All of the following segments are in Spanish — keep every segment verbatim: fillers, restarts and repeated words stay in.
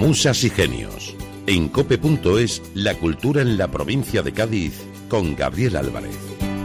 Musas y genios. En cope punto es, la cultura en la provincia de Cádiz, con Gabriel Álvarez.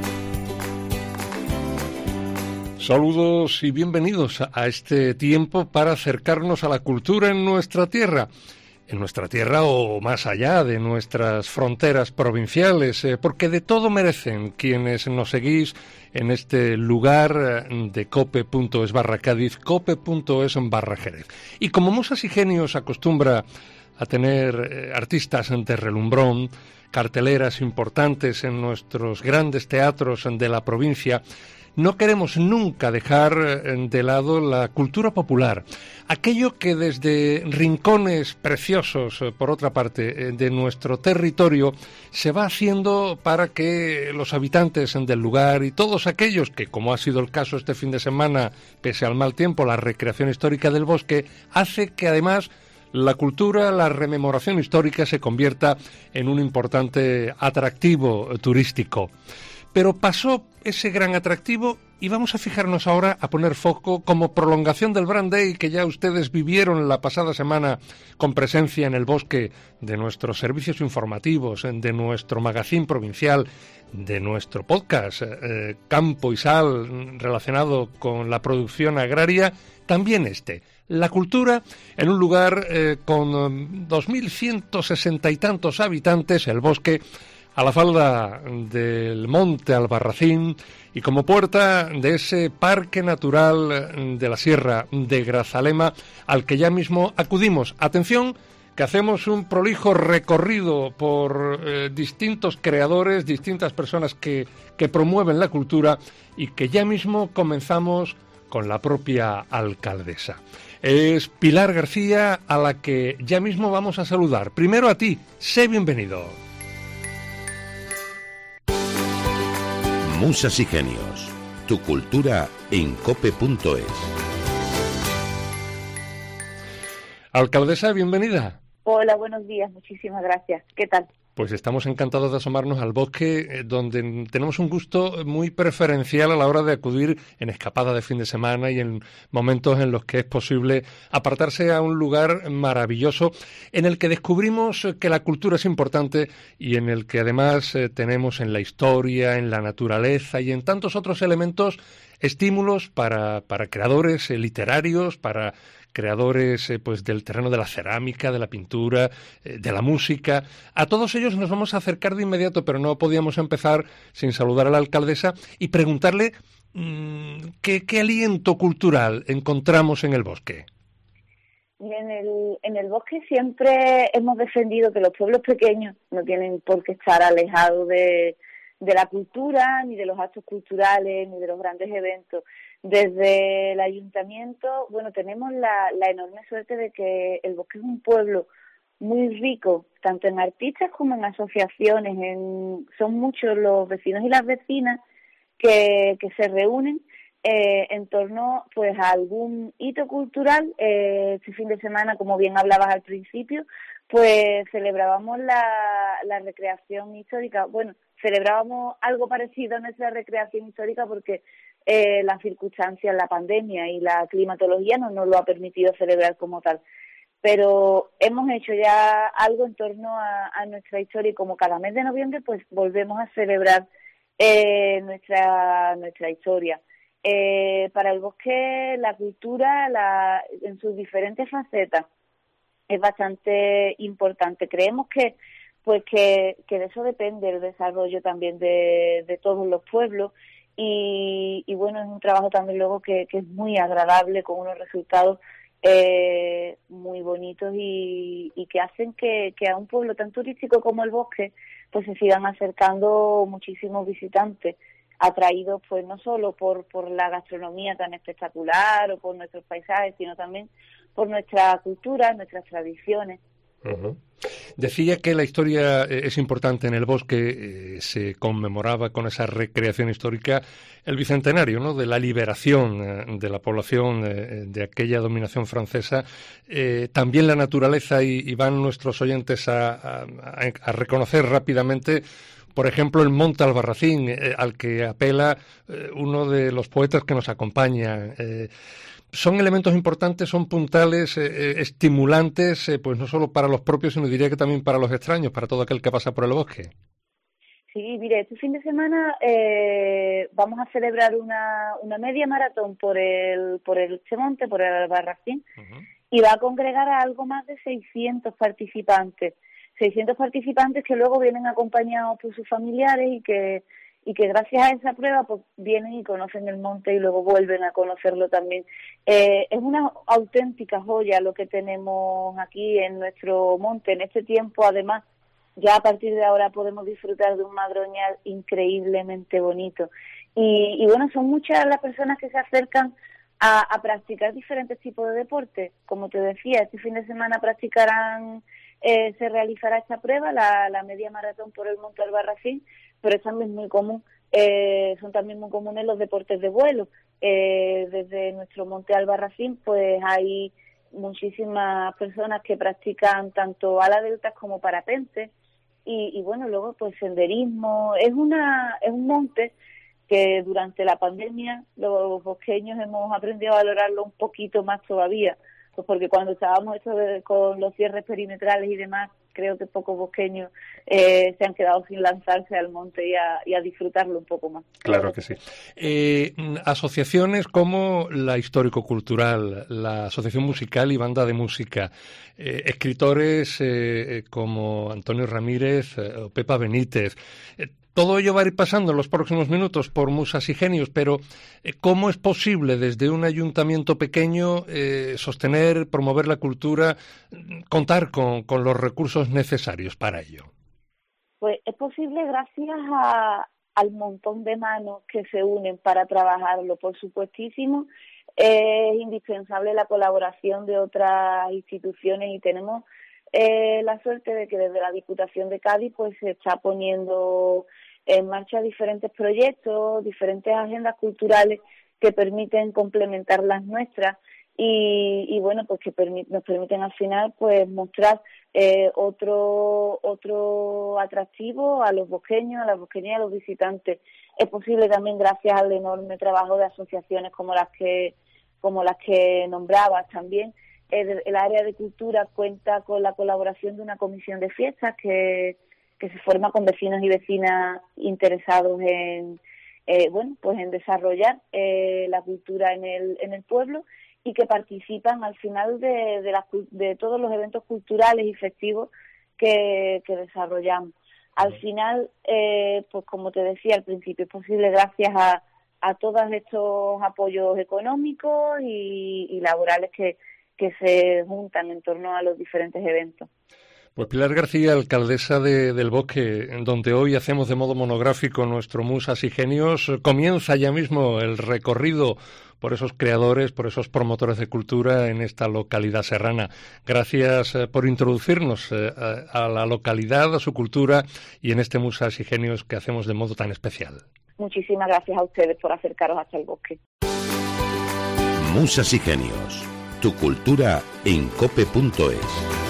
Saludos y bienvenidos a este tiempo para acercarnos a la cultura en nuestra tierra. En nuestra tierra o más allá de nuestras fronteras provinciales, eh, porque de todo merecen quienes nos seguís en este lugar de cope punto es barra Cádiz, cope punto es barra Jerez. Y como Musas y Genios acostumbra a tener eh, artistas de relumbrón, carteleras importantes en nuestros grandes teatros de la provincia, no queremos nunca dejar de lado la cultura popular, aquello que desde rincones preciosos, por otra parte, de nuestro territorio, se va haciendo para que los habitantes del lugar y todos aquellos que, como ha sido el caso este fin de semana, pese al mal tiempo, la recreación histórica del bosque, hace que además la cultura, la rememoración histórica se convierta en un importante atractivo turístico. Pero pasó ese gran atractivo y vamos a fijarnos ahora a poner foco como prolongación del Brand Day que ya ustedes vivieron la pasada semana con presencia en el bosque de nuestros servicios informativos, de nuestro magazín provincial, de nuestro podcast eh, Campo y Sal relacionado con la producción agraria, también este. La cultura en un lugar eh, con dos mil ciento sesenta y tantos habitantes, el bosque, a la falda del monte Albarracín y como puerta de ese parque natural de la Sierra de Grazalema al que ya mismo acudimos. Atención, que hacemos un prolijo recorrido por eh, distintos creadores, distintas personas que, que promueven la cultura y que ya mismo comenzamos con la propia alcaldesa. Es Pilar García, a la que ya mismo vamos a saludar. Primero a ti, sé bienvenido. Musas y genios, tu cultura en cope punto es. Alcaldesa, bienvenida. Hola, buenos días, muchísimas gracias. ¿Qué tal? Pues estamos encantados de asomarnos al bosque, donde tenemos un gusto muy preferencial a la hora de acudir en escapada de fin de semana y en momentos en los que es posible apartarse a un lugar maravilloso en el que descubrimos que la cultura es importante y en el que además eh, tenemos en la historia, en la naturaleza y en tantos otros elementos estímulos para, para creadores eh, literarios, para creadores eh, pues del terreno de la cerámica, de la pintura, eh, de la música. A todos ellos nos vamos a acercar de inmediato, pero no podíamos empezar sin saludar a la alcaldesa y preguntarle mmm, ¿qué, qué aliento cultural encontramos en el bosque? En el, en el bosque siempre hemos defendido que los pueblos pequeños no tienen por qué estar alejados de, de la cultura, ni de los actos culturales, ni de los grandes eventos. Desde el ayuntamiento, bueno, tenemos la, la enorme suerte de que el bosque es un pueblo muy rico, tanto en artistas como en asociaciones. En, son muchos los vecinos y las vecinas que, que se reúnen eh, en torno pues a algún hito cultural. Eh, este fin de semana, como bien hablabas al principio, pues celebrábamos la, la recreación histórica. Bueno, celebrábamos algo parecido a nuestra recreación histórica porque Eh, las circunstancias, la pandemia y la climatología no nos lo ha permitido celebrar como tal. Pero hemos hecho ya algo en torno a, a nuestra historia y como cada mes de noviembre pues volvemos a celebrar eh, nuestra nuestra historia. Eh, para el bosque la cultura la, en sus diferentes facetas es bastante importante. Creemos que pues que, que de eso depende el desarrollo también de, de todos los pueblos. Y, y bueno, es un trabajo también luego que, que es muy agradable, con unos resultados eh, muy bonitos y, y que hacen que, que a un pueblo tan turístico como el bosque pues se sigan acercando muchísimos visitantes, atraídos pues no solo por, por la gastronomía tan espectacular o por nuestros paisajes, sino también por nuestra cultura, nuestras tradiciones. Uh-huh. Decía que la historia es importante en el bosque. Eh, se conmemoraba con esa recreación histórica el bicentenario, ¿no?, de la liberación eh, de la población eh, de aquella dominación francesa. Eh, también la naturaleza, y, y van nuestros oyentes a, a, a reconocer rápidamente, por ejemplo, el monte Albarracín, eh, al que apela eh, uno de los poetas que nos acompaña. Eh, son elementos importantes, son puntales, eh, eh, estimulantes, eh, pues no solo para los propios, sino diría que también para los extraños, para todo aquel que pasa por el bosque. Sí, mire, este fin de semana eh, vamos a celebrar una, una media maratón por el por el Chemonte, por el Albarracín, uh-huh. y va a congregar a algo más de seiscientos participantes. seiscientos participantes que luego vienen acompañados por sus familiares y que y que gracias a esa prueba pues vienen y conocen el monte y luego vuelven a conocerlo también. Eh, es una auténtica joya lo que tenemos aquí en nuestro monte. En este tiempo, además, ya a partir de ahora podemos disfrutar de un madroñal increíblemente bonito. Y, y bueno, son muchas las personas que se acercan a, a practicar diferentes tipos de deportes. Como te decía, este fin de semana practicarán, eh, se realizará esta prueba, la, la media maratón por el Monte Albarracín, pero es también muy común, eh, son también muy comunes los deportes de vuelo. Eh, desde nuestro Monte Albarracín pues hay muchísimas personas que practican tanto ala deltas como parapente y, y bueno, luego pues senderismo. Es una es un monte que durante la pandemia los bosqueños hemos aprendido a valorarlo un poquito más todavía, pues porque cuando estábamos esto de, con los cierres perimetrales y demás, creo que pocos bosqueños eh, se han quedado sin lanzarse al monte y a, y a disfrutarlo un poco más. Claro que sí. Eh, asociaciones como la Histórico-Cultural, la Asociación Musical y Banda de Música, eh, escritores eh, como Antonio Ramírez eh, o Pepa Benítez, eh, todo ello va a ir pasando en los próximos minutos por Musas y Genios, pero eh, ¿cómo es posible desde un ayuntamiento pequeño eh, sostener, promover la cultura, contar con, con los recursos necesarios para ello? Pues es posible gracias a, al montón de manos que se unen para trabajarlo. Por supuestísimo, es indispensable la colaboración de otras instituciones y tenemos eh, la suerte de que desde la Diputación de Cádiz pues se está poniendo en marcha diferentes proyectos, diferentes agendas culturales que permiten complementar las nuestras y, y bueno, pues que permi- nos permiten al final pues mostrar eh, otro otro atractivo a los bosqueños, a las bosqueñas y a los visitantes. Es posible también gracias al enorme trabajo de asociaciones como las que como las que nombrabas también. El, el área de cultura cuenta con la colaboración de una comisión de fiestas que que se forma con vecinos y vecinas interesados en eh, bueno pues en desarrollar eh, la cultura en el en el pueblo y que participan al final de de, la, de todos los eventos culturales y festivos que, que desarrollamos. Al final, eh, pues como te decía al principio, es posible gracias a, a todos estos apoyos económicos y, y laborales que, que se juntan en torno a los diferentes eventos. Pues Pilar García, alcaldesa de, del Bosque, donde hoy hacemos de modo monográfico nuestro Musas y Genios, comienza ya mismo el recorrido por esos creadores, por esos promotores de cultura en esta localidad serrana. Gracias eh, por introducirnos eh, a, a la localidad, a su cultura y en este Musas y Genios que hacemos de modo tan especial. Muchísimas gracias a ustedes por acercaros hasta el bosque. Musas y Genios, tu cultura en cope punto es.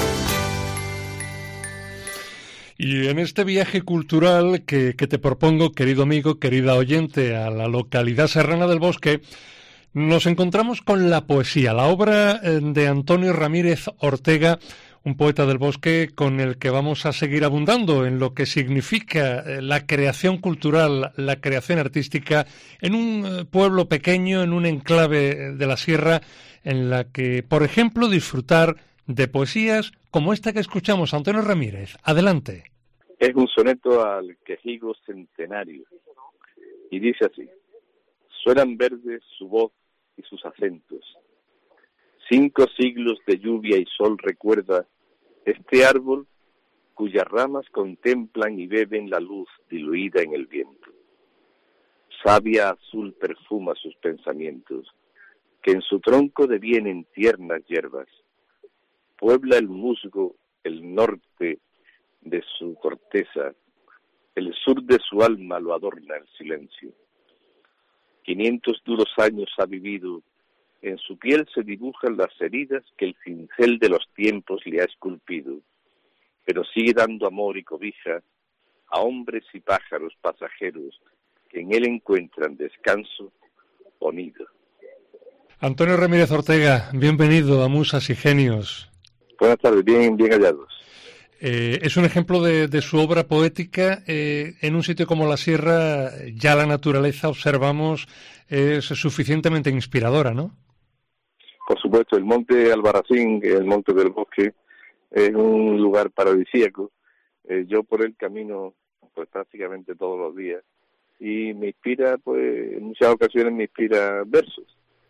Y en este viaje cultural que, que te propongo, querido amigo, querida oyente, a la localidad serrana del Bosque, nos encontramos con la poesía, la obra de Antonio Ramírez Ortega, un poeta del Bosque con el que vamos a seguir abundando en lo que significa la creación cultural, la creación artística en un pueblo pequeño, en un enclave de la sierra, en la que, por ejemplo, disfrutar de poesías como esta que escuchamos. Antonio Ramírez, adelante. Es un soneto al quejigo centenario y dice así: suenan verdes su voz y sus acentos. Cinco siglos de lluvia y sol recuerda este árbol cuyas ramas contemplan y beben la luz diluida en el viento. Savia azul perfuma sus pensamientos, que en su tronco devienen tiernas hierbas. Puebla el musgo, el norte de su corteza, el sur de su alma lo adorna el silencio. Quinientos duros años ha vivido, en su piel se dibujan las heridas que el cincel de los tiempos le ha esculpido, pero sigue dando amor y cobija a hombres y pájaros pasajeros que en él encuentran descanso o nido. Antonio Ramírez Ortega, bienvenido a Musas y Genios. Buenas tardes, bien, bien hallados. Eh, es un ejemplo de, de su obra poética. Eh, en un sitio como la Sierra, ya la naturaleza, observamos, es suficientemente inspiradora, ¿no? Por supuesto, el monte Albarracín, el monte del bosque, es un lugar paradisíaco. Eh, yo por el camino pues prácticamente todos los días y me inspira, pues en muchas ocasiones me inspira versos.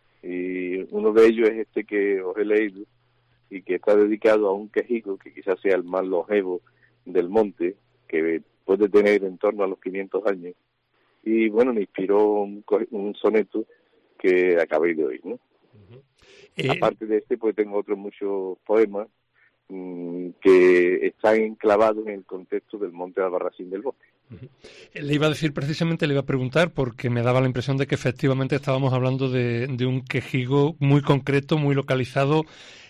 Y uno de ellos es este que os he leído y que está dedicado a un quejigo que quizás sea el más longevo del monte, que puede tener en torno a los quinientos años. Y bueno, me inspiró un, un soneto que acabé de oír, ¿no? Uh-huh. eh... Aparte de este, pues tengo otros muchos poemas mmm, que están enclavados en el contexto del monte Albarracín del bosque. Uh-huh. Le iba a decir precisamente, le iba a preguntar, porque me daba la impresión de que efectivamente estábamos hablando de, de un quejigo muy concreto, muy localizado,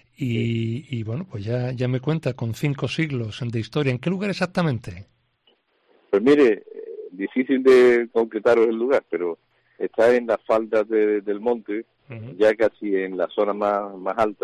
y, y bueno, pues ya, ya me cuenta, con cinco siglos de historia. ¿En qué lugar exactamente? Pues mire, difícil de concretaros el lugar, pero está en las faldas de, del monte, uh-huh. ya casi en la zona más, más alta.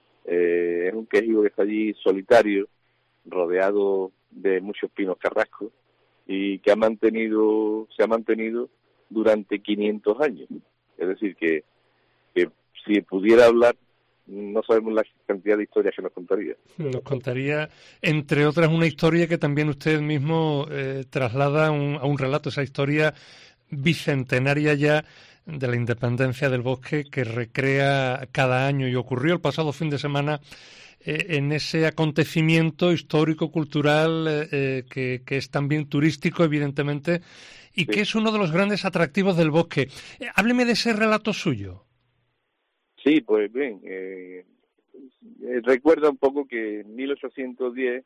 Eh, es un quejigo que está allí solitario, rodeado de muchos pinos carrascos, y que ha mantenido, se ha mantenido durante quinientos años. Es decir, que, que si pudiera hablar, no sabemos la cantidad de historias que nos contaría. Nos contaría, entre otras, una historia que también usted mismo eh, traslada a un, a un relato, esa historia bicentenaria ya de la independencia del bosque que recrea cada año y ocurrió el pasado fin de semana eh, en ese acontecimiento histórico, cultural, eh, que, que es también turístico, evidentemente, y sí. que es uno de los grandes atractivos del bosque. Eh, hábleme de ese relato suyo. Sí, pues bien, eh, recuerda un poco que en mil ochocientos diez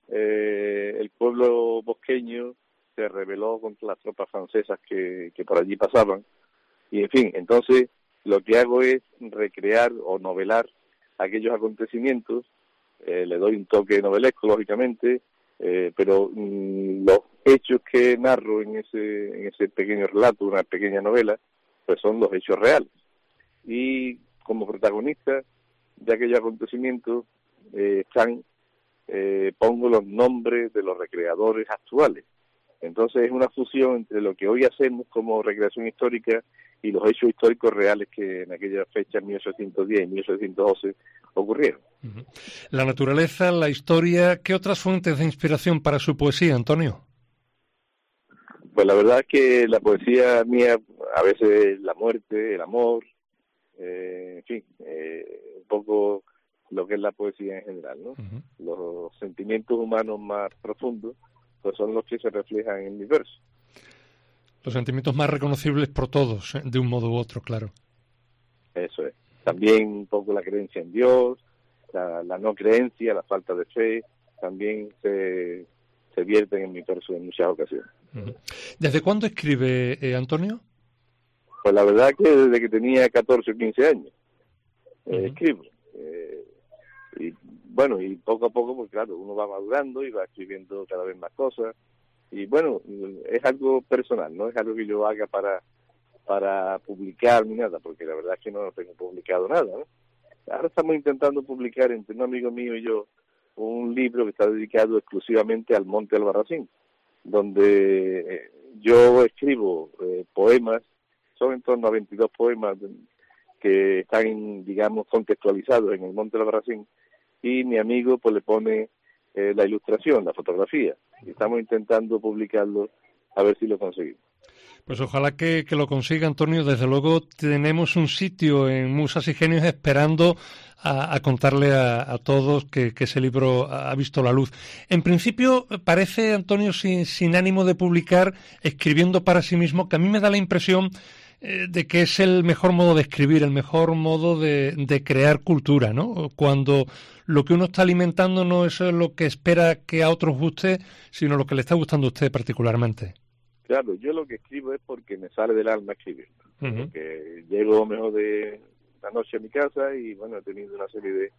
eh, el pueblo bosqueño se rebeló contra las tropas francesas que, que por allí pasaban. Y en fin, entonces lo que hago es recrear o novelar aquellos acontecimientos, eh, le doy un toque novelesco, lógicamente, eh, pero mmm, los hechos que narro en ese, en ese pequeño relato, una pequeña novela, pues son los hechos reales. Y como protagonista de aquellos acontecimientos eh, están, eh, pongo los nombres de los recreadores actuales. Entonces es una fusión entre lo que hoy hacemos como recreación histórica y los hechos históricos reales que en aquella fecha, en mil ochocientos diez y mil ochocientos doce, ocurrieron. Uh-huh. La naturaleza, la historia, ¿qué otras fuentes de inspiración para su poesía, Antonio? Pues la verdad es que la poesía mía, a veces la muerte, el amor, eh, en fin, eh, un poco lo que es la poesía en general, ¿no? Uh-huh. Los sentimientos humanos más profundos pues son los que se reflejan en mis versos. Los sentimientos más reconocibles por todos, ¿eh? De un modo u otro, claro. Eso es. También un poco la creencia en Dios, la, la no creencia, la falta de fe, también se, se vierten en mi verso en muchas ocasiones. Uh-huh. ¿Desde cuándo escribe, eh, Antonio? Pues la verdad que desde que tenía catorce o quince años eh, uh-huh. escribo. Eh, y bueno, y poco a poco, pues claro, uno va madurando y va escribiendo cada vez más cosas. Y bueno, es algo personal, no es algo que yo haga para para publicar ni nada, porque la verdad es que no tengo publicado nada, ¿no? Ahora estamos intentando publicar entre un amigo mío y yo un libro que está dedicado exclusivamente al monte Albarracín, donde eh, yo escribo eh, poemas, son en torno a veintidós poemas que están, digamos, contextualizados en el monte Albarracín, y mi amigo pues le pone eh, la ilustración, la fotografía, y estamos intentando publicarlo a ver si lo conseguimos. Pues ojalá que, que lo consiga, Antonio. Desde luego tenemos un sitio en Musas y Genios esperando a, a contarle a, a todos que, que ese libro ha visto la luz. En principio parece, Antonio, sin, sin ánimo de publicar, escribiendo para sí mismo, que a mí me da la impresión eh, de que es el mejor modo de escribir, el mejor modo de, de crear cultura, ¿no? Cuando lo que uno está alimentando no es lo que espera que a otros guste, sino lo que le está gustando a usted particularmente. Claro, yo lo que escribo es porque me sale del alma escribir. Uh-huh. Porque llego mejor de la noche a mi casa y, bueno, he tenido una serie de,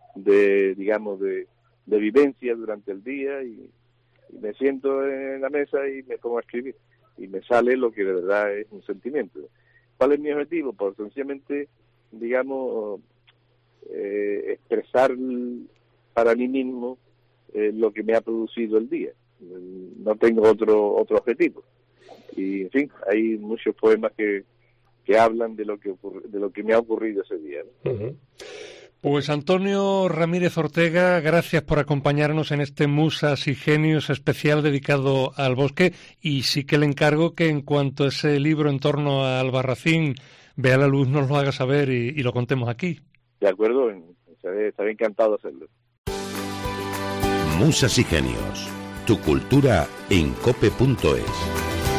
de digamos, de, de vivencias durante el día y, y me siento en la mesa y me pongo a escribir. Y me sale lo que de verdad es un sentimiento. ¿Cuál es mi objetivo? Pues sencillamente digamos, eh, expresar para mí mismo eh, lo que me ha producido el día. No tengo otro otro objetivo. Y, en fin, hay muchos poemas que, que hablan de lo que ocurri- de lo que me ha ocurrido ese día, ¿no? Uh-huh. Pues Antonio Ramírez Ortega, gracias por acompañarnos en este Musas y Genios especial dedicado al bosque, y sí que le encargo que en cuanto ese libro en torno a Albarracín vea la luz nos lo haga saber y, y lo contemos aquí. De acuerdo, estaré, estaré encantado de hacerlo. Musas y Genios, tu cultura en cope punto es.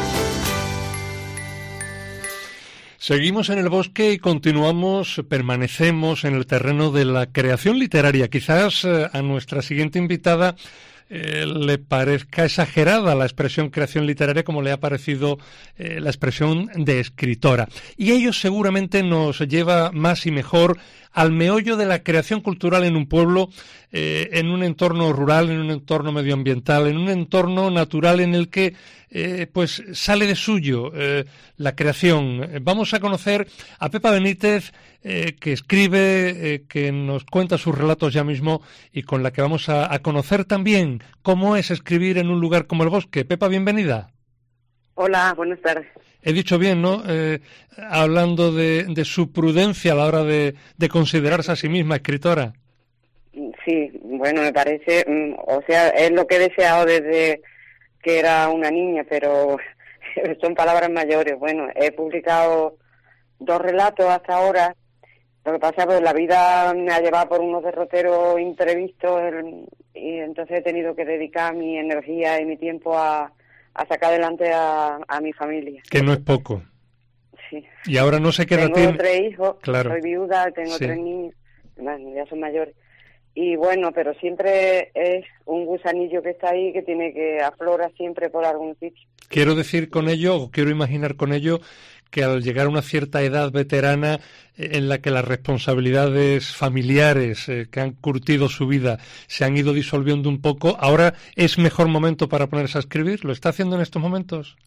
Seguimos en el bosque y continuamos, permanecemos en el terreno de la creación literaria. Quizás eh, a nuestra siguiente invitada eh, le parezca exagerada la expresión creación literaria, como le ha parecido eh, la expresión de escritora. Y ello seguramente nos lleva más y mejor al meollo de la creación cultural en un pueblo, eh, en un entorno rural, en un entorno medioambiental, en un entorno natural en el que eh, pues sale de suyo eh, la creación. Vamos a conocer a Pepa Benítez, eh, que escribe, eh, que nos cuenta sus relatos ya mismo y con la que vamos a, a conocer también cómo es escribir en un lugar como el bosque. Pepa, bienvenida. Hola, buenas tardes. He dicho bien, ¿no? Eh, hablando de, de su prudencia a la hora de, de considerarse a sí misma escritora. Sí, bueno, me parece, o sea, es lo que he deseado desde que era una niña, pero son palabras mayores. Bueno, he publicado dos relatos hasta ahora. Lo que pasa es que la vida me ha llevado por unos derroteros imprevistos y entonces he tenido que dedicar mi energía y mi tiempo a... a sacar adelante a, a mi familia. Que no es poco. Sí. Y ahora no sé qué edad tiene. Tengo tres hijos, claro. Soy viuda, tengo Sí. tres niños, bueno, ya son mayores. Y bueno, pero siempre es un gusanillo que está ahí, que tiene que aflora siempre por algún sitio. Quiero decir con ello, o quiero imaginar con ello, que al llegar a una cierta edad veterana eh, en la que las responsabilidades familiares eh, que han curtido su vida se han ido disolviendo un poco, ahora es mejor momento para ponerse a escribir. ¿Lo está haciendo en estos momentos?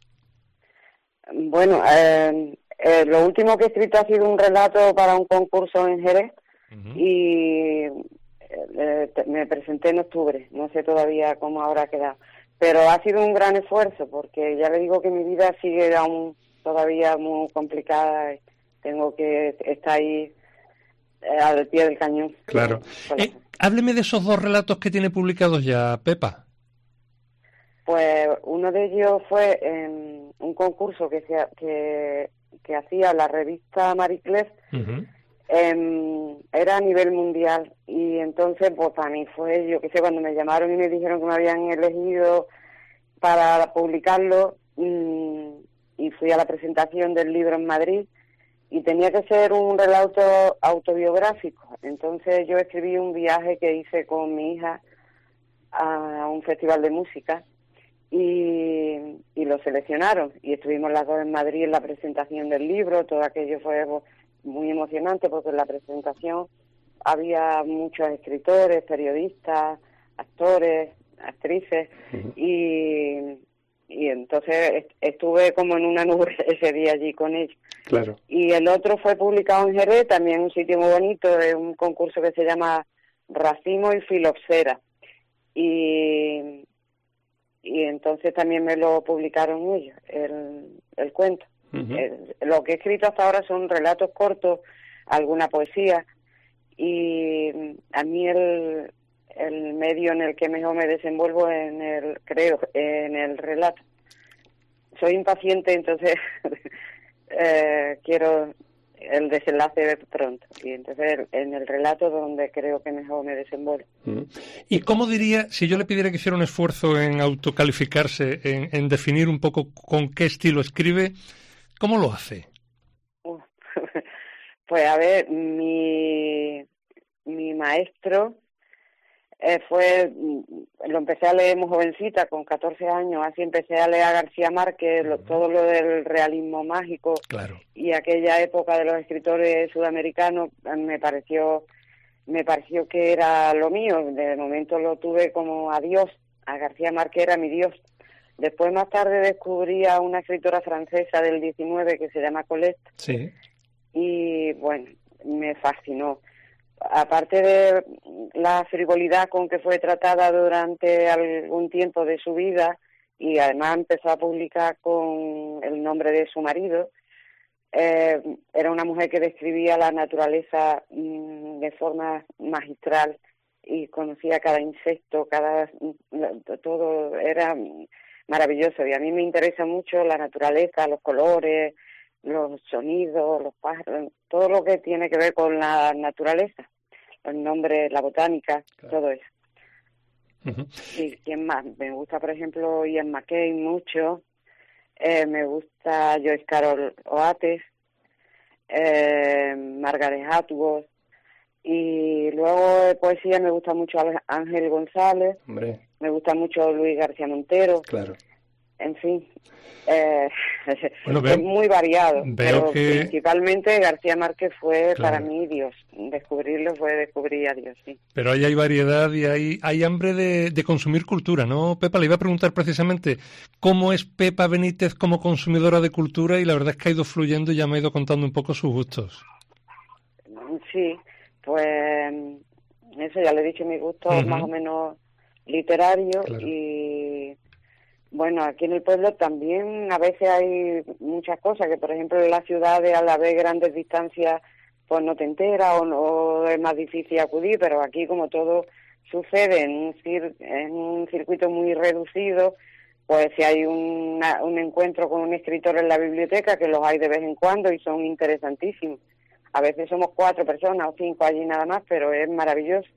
Bueno, eh, eh, lo último que he escrito ha sido un relato para un concurso en Jerez. Uh-huh. Y eh, me presenté en octubre, no sé todavía cómo habrá quedado. Pero ha sido un gran esfuerzo, porque ya le digo que mi vida sigue aún todavía muy complicada. Tengo que estar ahí eh, al pie del cañón. Claro. Eh, hábleme de esos dos relatos que tiene publicados ya, Pepa. Pues uno de ellos fue en un concurso que, se, que, que hacía la revista Marie Claire. Uh-huh. Eh, era a nivel mundial y entonces pues para mí fue, yo qué sé, cuando me llamaron y me dijeron que me habían elegido para publicarlo, mmm, y fui a la presentación del libro en Madrid y tenía que ser un relato autobiográfico. Entonces yo escribí un viaje que hice con mi hija a un festival de música y, y lo seleccionaron y estuvimos las dos en Madrid en la presentación del libro. Todo aquello fue muy emocionante porque en la presentación había muchos escritores, periodistas, actores, actrices. Uh-huh. y, y entonces estuve como en una nube ese día allí con ellos. Claro. Y el otro fue publicado en Jerez, también un sitio muy bonito, es un concurso que se llama Racimo y Filoxera. Y, y entonces también me lo publicaron ellos, el, el cuento. Uh-huh. El, lo que he escrito hasta ahora son relatos cortos, alguna poesía, y a mí el, el medio en el que mejor me desenvuelvo en el, creo, en el relato. Soy impaciente, entonces eh, quiero el desenlace pronto, y entonces en el relato donde creo que mejor me desenvuelvo. Uh-huh. ¿Y cómo diría, si yo le pidiera que hiciera un esfuerzo en autocalificarse, en, en definir un poco con qué estilo escribe, ¿cómo lo hace? Uh, pues a ver, mi, mi maestro eh, fue, lo empecé a leer muy jovencita, con catorce años, así empecé a leer a García Márquez, lo, todo lo del realismo mágico. Claro. Y aquella época de los escritores sudamericanos me pareció, me pareció que era lo mío. De momento lo tuve como a Dios, a García Márquez era mi Dios. Después, más tarde, descubrí a una escritora francesa del diecinueve que se llama Colette. Sí. Y, bueno, me fascinó. Aparte de la frivolidad con que fue tratada durante algún tiempo de su vida, y además empezó a publicar con el nombre de su marido, eh, era una mujer que describía la naturaleza mmm, de forma magistral y conocía cada insecto, cada todo era maravilloso. Y a mí me interesa mucho la naturaleza, los colores, los sonidos, los pájaros, todo lo que tiene que ver con la naturaleza, los nombres, la botánica, claro. Todo eso. Uh-huh. Y quién más, me gusta por ejemplo Ian McCain mucho, eh, me gusta Joyce Carol Oates, eh, Margaret Atwood, y luego de poesía me gusta mucho Ángel González. Hombre. Me gusta mucho Luis García Montero. Claro. En fin, eh, bueno, veo, es muy variado, pero que... principalmente García Márquez fue claro. Para mí Dios. Descubrirlo fue descubrir a Dios, sí. Pero ahí hay variedad y hay, hay hambre de, de consumir cultura, ¿no, Pepa? Le iba a preguntar precisamente cómo es Pepa Benítez como consumidora de cultura, y la verdad es que ha ido fluyendo y ya me ha ido contando un poco sus gustos. Sí, pues eso ya le he dicho, mis gustos uh-huh. más o menos literarios, claro. Y bueno, aquí en el pueblo también a veces hay muchas cosas que, por ejemplo, en las ciudades, al haber grandes distancias, pues no te enteras o, no, es más difícil acudir, pero aquí como todo sucede en un, cir- en un circuito muy reducido, pues si hay una, un encuentro con un escritor en la biblioteca, que los hay de vez en cuando y son interesantísimos. A veces somos cuatro personas o cinco allí nada más, pero es maravilloso.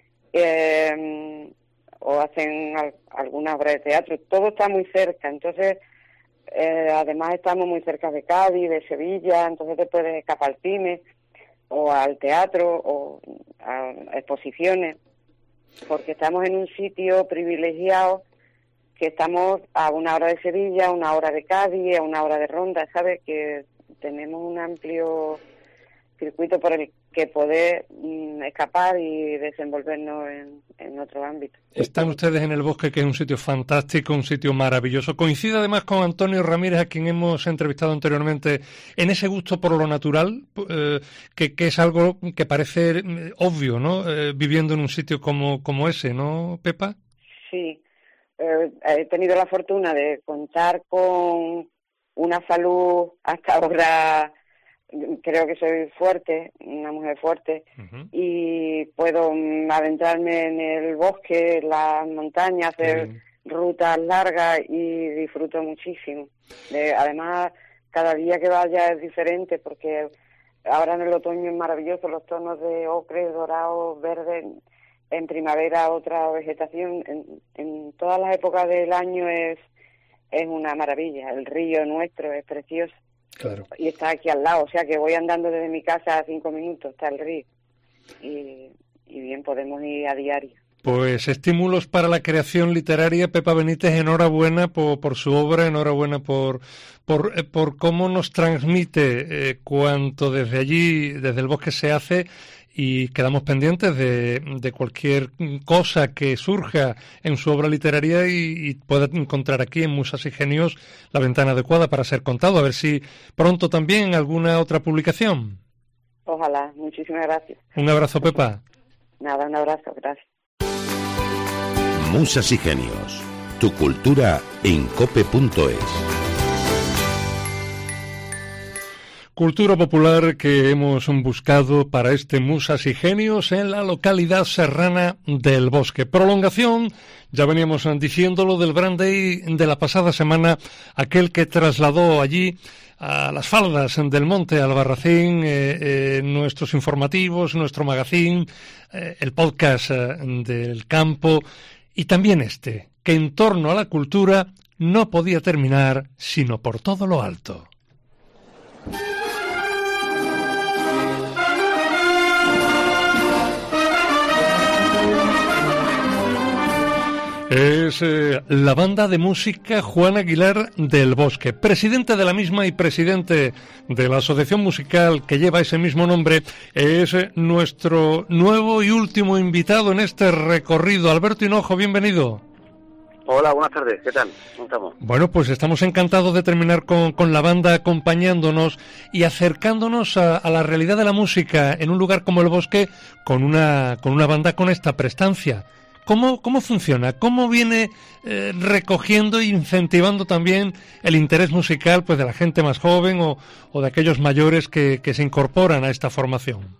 Eh, o hacen al, algunas obras de teatro, todo está muy cerca, entonces eh, además estamos muy cerca de Cádiz, de Sevilla, entonces te puedes escapar al cine o al teatro o a exposiciones, porque estamos en un sitio privilegiado, que estamos a una hora de Sevilla, a una hora de Cádiz, a una hora de Ronda, ¿sabes? Que tenemos un amplio circuito por el que poder mm, escapar y desenvolvernos en, en otro ámbito. Están ustedes en el Bosque, que es un sitio fantástico, un sitio maravilloso. Coincide además con Antonio Ramírez, a quien hemos entrevistado anteriormente, en ese gusto por lo natural, eh, que, que es algo que parece eh, obvio, ¿no? Eh, viviendo en un sitio como, como ese, ¿no, Pepa? Sí, eh, he tenido la fortuna de contar con una salud hasta ahora. Creo que soy fuerte, una mujer fuerte, uh-huh. y puedo adentrarme en el bosque, las montañas, hacer sí. rutas largas y disfruto muchísimo. De, además, cada día que vaya es diferente, porque ahora en el otoño es maravilloso, los tonos de ocre, dorado, verde, en primavera otra vegetación, en, en todas las épocas del año es, es una maravilla. El río nuestro es precioso. Claro. Y está aquí al lado, o sea que voy andando desde mi casa a cinco minutos, está el río. Y, y bien, podemos ir a diario. Pues estímulos para la creación literaria. Pepa Benítez, enhorabuena por, por su obra, enhorabuena por, por, eh, por cómo nos transmite eh, cuanto desde allí, desde el Bosque se hace, y quedamos pendientes de, de cualquier cosa que surja en su obra literaria y, y pueda encontrar aquí en Musas y Genios la ventana adecuada para ser contado. A ver si pronto también alguna otra publicación. Ojalá. Muchísimas gracias. Un abrazo, Pepa. Nada, un abrazo. Gracias. Musas y Genios. Tu cultura en cope punto es. Cultura popular que hemos buscado para este Musas y Genios en la localidad serrana del Bosque. Prolongación, ya veníamos diciéndolo, del Brand Day de la pasada semana, aquel que trasladó allí a las faldas del Monte Albarracín eh, eh, nuestros informativos, nuestro magazine, eh, el podcast eh, del campo, y también este, que en torno a la cultura no podía terminar sino por todo lo alto. Es eh, la banda de música Juan Aguilar del Bosque, presidente de la misma y presidente de la asociación musical que lleva ese mismo nombre. Es eh, nuestro nuevo y último invitado en este recorrido. Alberto Hinojo, bienvenido. Hola, buenas tardes, ¿qué tal? ¿Cómo estamos? Bueno, pues estamos encantados de terminar con, con la banda acompañándonos y acercándonos a, a la realidad de la música en un lugar como el Bosque con una, con una banda con esta prestancia. ¿Cómo, cómo funciona? ¿Cómo viene eh, recogiendo e incentivando también el interés musical pues de la gente más joven o, o de aquellos mayores que, que se incorporan a esta formación?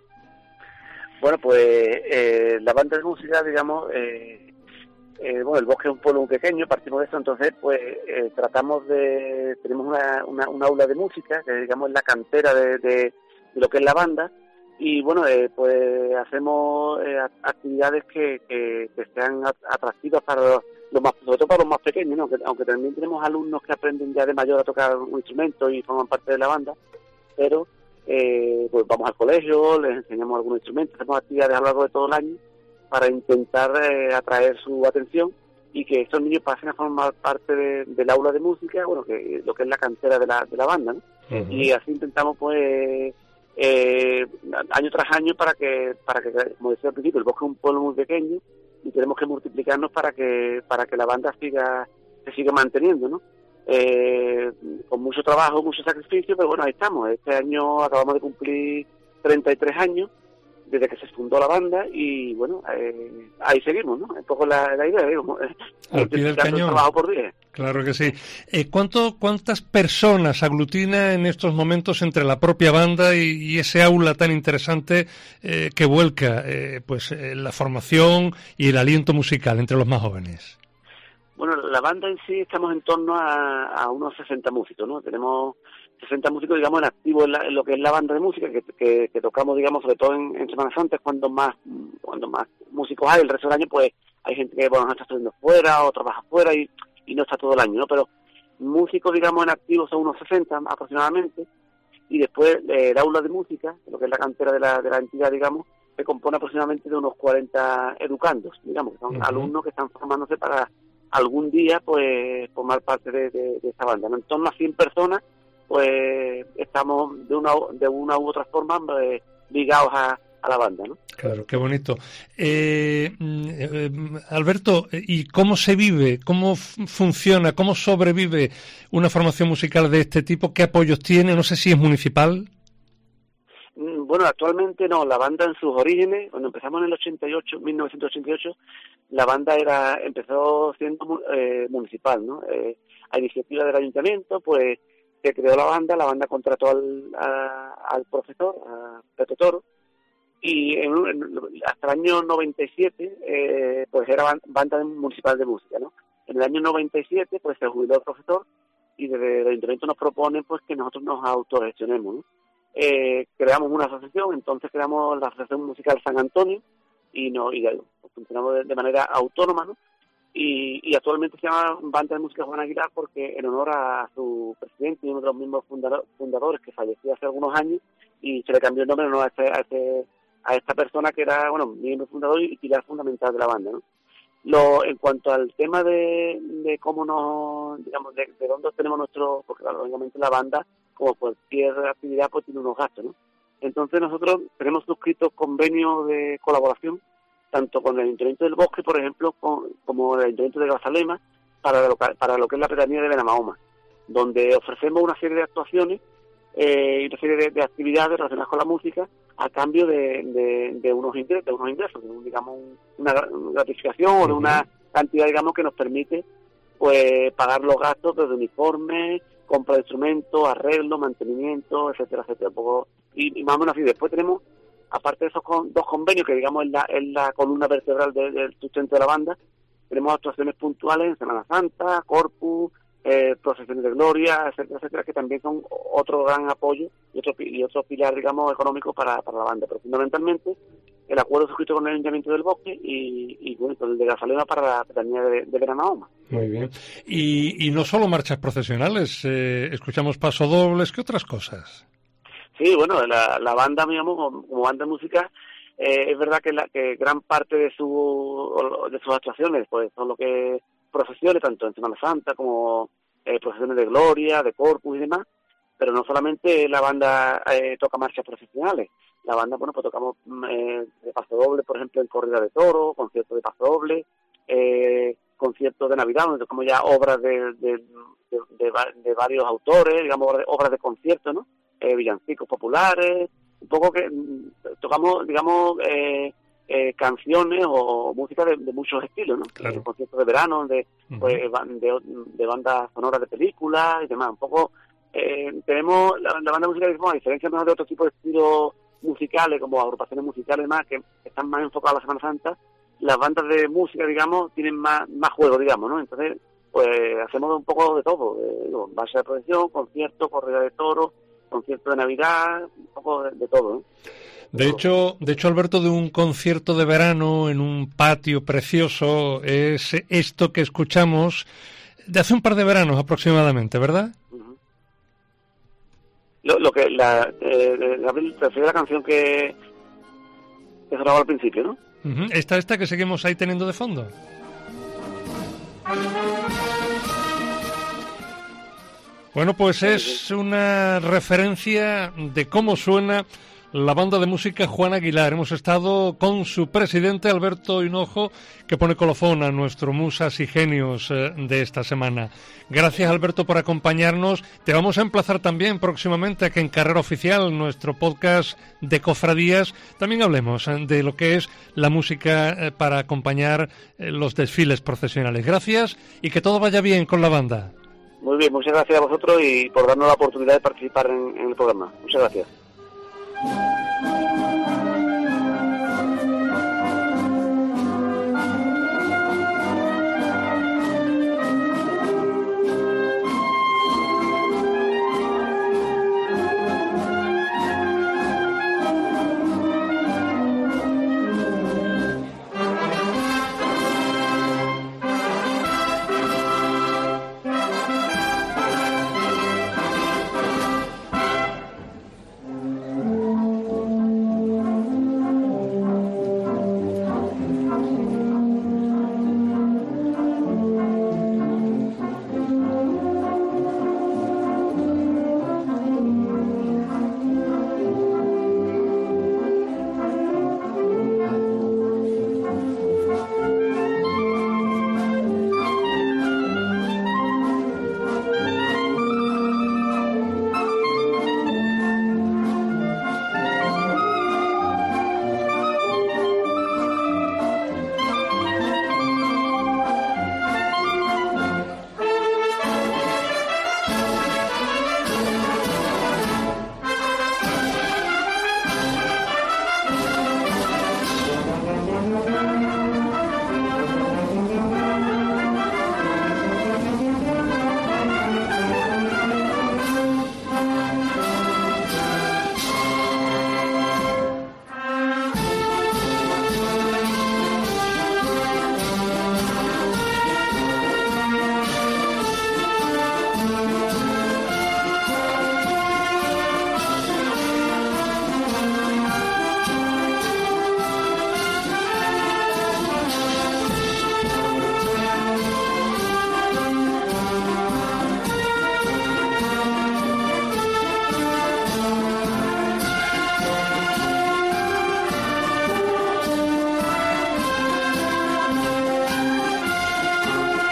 Bueno, pues eh, la banda de música, digamos, eh, eh, bueno, el Bosque es un pueblo muy pequeño, partimos de eso, entonces pues eh, tratamos de, tenemos una, una, una aula de música, que digamos es la cantera de, de, de lo que es la banda, y bueno, eh, pues hacemos eh, actividades que, que, que sean atractivas para los, los más, sobre todo para los más pequeños, ¿no? Aunque, aunque también tenemos alumnos que aprenden ya de mayor a tocar un instrumento y forman parte de la banda, pero eh, pues vamos al colegio, les enseñamos algunos instrumentos, hacemos actividades a lo largo de todo el año para intentar eh, atraer su atención y que estos niños pasen a formar parte de, del aula de música, bueno, que lo que es la cantera de la, de la banda, ¿no? Uh-huh. Y así intentamos, pues, eh, año tras año para que, para que, como decía al principio, el Bosque es un pueblo muy pequeño y tenemos que multiplicarnos para que, para que la banda siga, se siga manteniendo, ¿no? Eh, con mucho trabajo, mucho sacrificio, pero bueno, ahí estamos. Este año acabamos de cumplir treinta y tres años desde que se fundó la banda y bueno, eh, ahí seguimos, ¿no? Un poco la, la idea, digamos, al pie del cañón. Trabajo por día. Claro que sí. Eh, ¿cuánto, ¿Cuántas personas aglutina en estos momentos entre la propia banda y, y ese aula tan interesante eh, que vuelca eh, pues eh, la formación y el aliento musical entre los más jóvenes? Bueno, la banda en sí estamos en torno a, a unos sesenta músicos, ¿no? Tenemos sesenta músicos, digamos, en activo en, la, en lo que es la banda de música, que, que, que tocamos, digamos, sobre todo en, en Semana Santa, es cuando más cuando más músicos hay. El resto del año, pues, hay gente que, bueno, está estudiando fuera o trabaja fuera y, y no está todo el año, ¿no? Pero músicos, digamos, en activo son unos sesenta aproximadamente, y después eh, el aula de música, lo que es la cantera de la, de la entidad, digamos, se compone aproximadamente de unos cuarenta educandos, digamos, que son uh-huh. alumnos que están formándose para algún día, pues, formar parte de, de, de esta banda, ¿no? En torno a cien personas, pues estamos de una de una u otra forma eh, ligados a, a la banda, ¿no? Claro, qué bonito. Eh, eh, Alberto, ¿y cómo se vive, cómo f- funciona, cómo sobrevive una formación musical de este tipo? ¿Qué apoyos tiene? No sé si es municipal. Bueno, actualmente no. La banda en sus orígenes, cuando empezamos en el ochenta y ocho, mil novecientos ochenta y ocho, la banda era empezó siendo eh, municipal, ¿no? Eh, a iniciativa del ayuntamiento, pues se creó la banda, la banda contrató al, a, al profesor, a Pepe Toro, y en, en, hasta el año noventa y siete, eh, pues era banda municipal de música, ¿no? En el año noventa y siete, pues se jubiló el profesor, y desde el ayuntamiento nos propone, pues, que nosotros nos autogestionemos, ¿no? Eh, creamos una asociación, entonces creamos la Asociación Musical San Antonio, y, no, y funcionamos de, de manera autónoma, ¿no? Y, y actualmente se llama Banda de Música Juan Aguilar porque en honor a su presidente y uno de los mismos fundador, fundadores que falleció hace algunos años y se le cambió el nombre en honor a, este, a, este, a esta persona que era, bueno, miembro fundador y pilar fundamental de la banda, ¿no? Lo, en cuanto al tema de, de cómo nos, digamos, de, de dónde tenemos nuestro, porque claro, obviamente la banda, como cualquier actividad, pues tiene unos gastos, ¿no? Entonces nosotros tenemos suscritos convenios de colaboración tanto con el Ayuntamiento del Bosque, por ejemplo, con, como el Ayuntamiento de Grazalema, para lo, para lo que es la pedanía de Benamahoma, donde ofrecemos una serie de actuaciones eh, y una serie de, de actividades relacionadas con la música a cambio de, de, de unos ingresos, de unos ingresos, de un, digamos, una, una gratificación o de una cantidad, digamos, que nos permite pues pagar los gastos de uniformes, compra de instrumentos, arreglo, mantenimiento, etcétera, etcétera. Un poco, y, y más o menos así. Después tenemos, aparte de esos con, dos convenios, que digamos es la, es la columna vertebral de, del sustento de la banda, tenemos actuaciones puntuales en Semana Santa, Corpus, eh, procesiones de gloria, etcétera, etcétera, que también son otro gran apoyo y otro, y otro pilar, digamos, económico para, para la banda. Pero fundamentalmente el acuerdo suscrito con el Ayuntamiento del Bosque y, y bueno, con el de Grazalema para la pedanía de, de Benamahoma. Muy bien. Y, y no solo marchas procesionales, eh, escuchamos pasodobles, ¿qué otras cosas? Sí, bueno, la, la banda, digamos, como, como banda de música, eh, es verdad que, la, que gran parte de, su, de sus actuaciones pues son lo que procesiones, tanto en Semana Santa como eh, procesiones de gloria, de Corpus y demás, pero no solamente la banda eh, toca marchas procesionales, la banda, bueno, pues tocamos eh, de paso doble, por ejemplo, en corrida de toro, conciertos de paso doble, eh, conciertos concierto de Navidad, donde tocamos ya obras de, de, de, de, de varios autores, digamos, obras de concierto, ¿no? Eh, villancicos populares, un poco que tocamos, digamos, eh, eh, canciones o música de, de muchos estilos, ¿no? Claro. Eh, conciertos de verano, de, Uh-huh. pues, de, de bandas sonoras de películas y demás. Un poco, eh, tenemos la, la banda musical, digamos, a diferencia de otro tipo de estilos musicales, como agrupaciones musicales más, que están más enfocadas a la Semana Santa, las bandas de música, digamos, tienen más, más juego, digamos, ¿no? Entonces, pues hacemos un poco de todo, eh, digo, base de procesión, conciertos, corrida de toros, concierto de Navidad, un poco de, de todo, ¿no? De hecho, de hecho, Alberto, de un concierto de verano en un patio precioso es esto que escuchamos de hace un par de veranos aproximadamente, ¿verdad? Uh-huh. Lo, lo que la eh, Gabriel refiere a la canción que que sonaba al principio, ¿no? Uh-huh. Esta, esta que seguimos ahí teniendo de fondo. Bueno, pues es una referencia de cómo suena la banda de música Juan Aguilar. Hemos estado con su presidente, Alberto Hinojo, que pone colofón a nuestro Musas y Genios eh, de esta semana. Gracias, Alberto, por acompañarnos. Te vamos a emplazar también próximamente a que en Carrera Oficial, nuestro podcast de cofradías, también hablemos eh, de lo que es la música eh, para acompañar eh, los desfiles procesionales. Gracias y que todo vaya bien con la banda. Muy bien, muchas gracias a vosotros y por darnos la oportunidad de participar en, en el programa. Muchas gracias.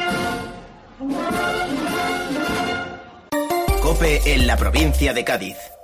COPE en la provincia de Cádiz.